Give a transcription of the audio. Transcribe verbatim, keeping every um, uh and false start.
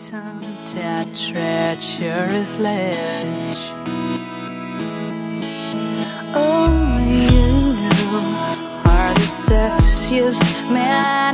on that treacherous ledge. Oh, you are the sexiest man